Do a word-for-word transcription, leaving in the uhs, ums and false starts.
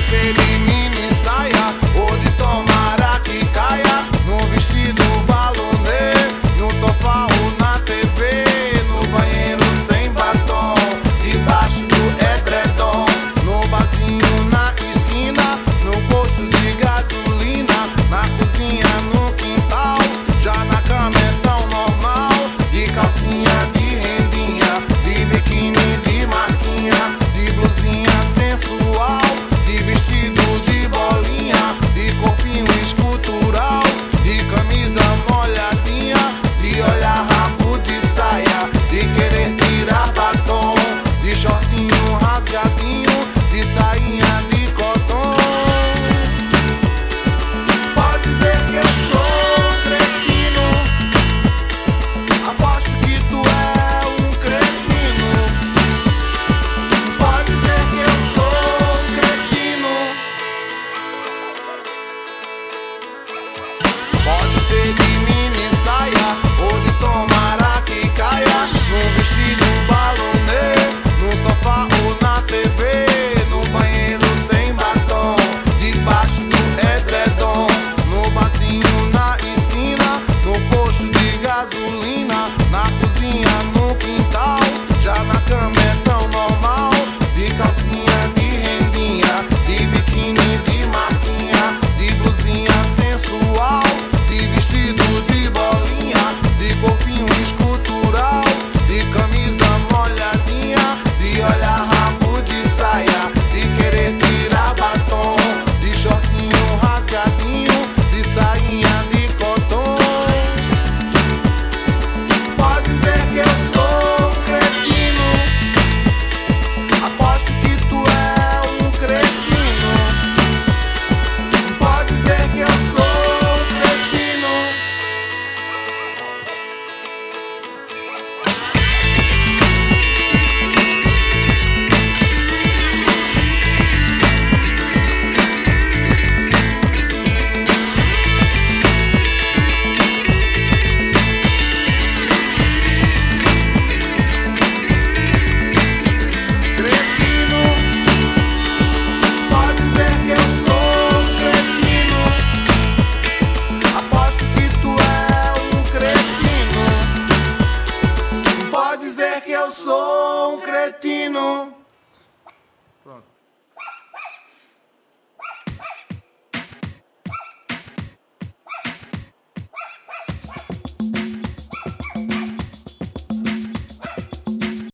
ser de mini saia ou de tomara que caia, no vestido balonê, no sofá ou na T V, no banheiro sem batom, debaixo do edredom, no barzinho na esquina, no posto de gasolina, na cozinha, no quintal, já na cama é tão normal, de calcinha, de rendinha, de biquíni, de marquinha, de blusinha sensual, de vestido de bolinha, de corpinho escultural, de camisa molhadinha, de olhar rabo de saia, de querer tirar batom, de shortinho rasgadinho, de sainha de coton. Pode dizer que eu sou um cretino, aposto que tu é um cretino. Pode dizer que eu sou um cretino. Pode ser de mim.